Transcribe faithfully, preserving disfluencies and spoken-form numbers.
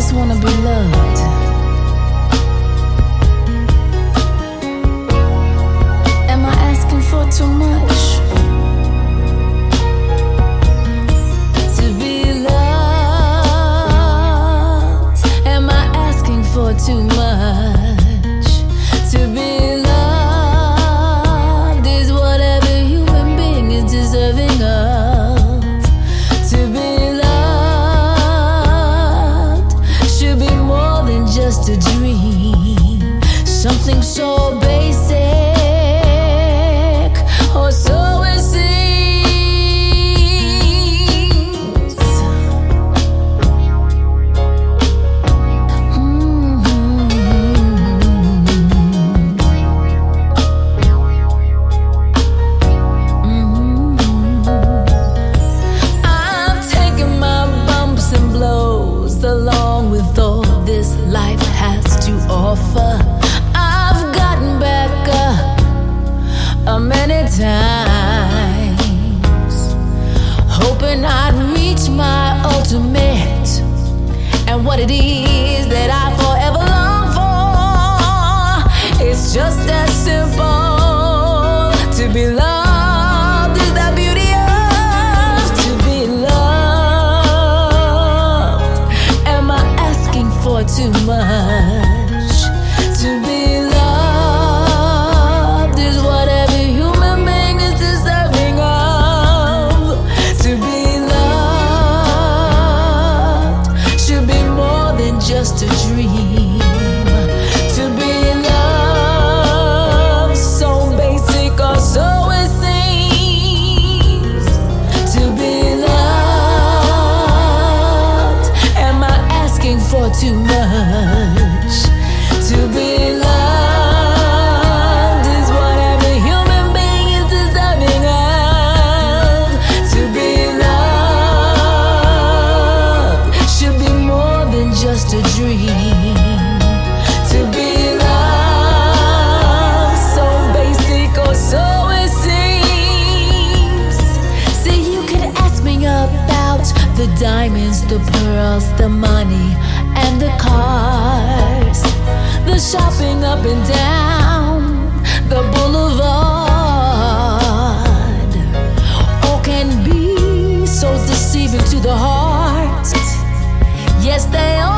just wanna be loved. Am I asking for too much? To be loved. Am I asking for too much? To be loved is what every human being is deserving of. To be loved should be more than just a dream. Something so basic, or so it seems. Mm-hmm. Mm-hmm. I've taken my bumps and blows along with all this life has to offer. I've gotten back up uh, many times, hoping I'd reach my ultimate, and what it is that I forever long for. It's just as simple. To be loved is the beauty of to be loved. Am I asking for too much? To be loved is what every human being is deserving of. To be loved should be more than just a dream. To be loved, so basic or so it seems. To be loved, am I asking for too much? To be loved is what every human being is deserving of. To be loved should be more than just a dream. To be loved, so basic or so it seems. See, you could ask me about the diamonds, the pearls, the money, and the cars, the shopping up and down the boulevard. All can be so deceiving to the heart. Yes, they are.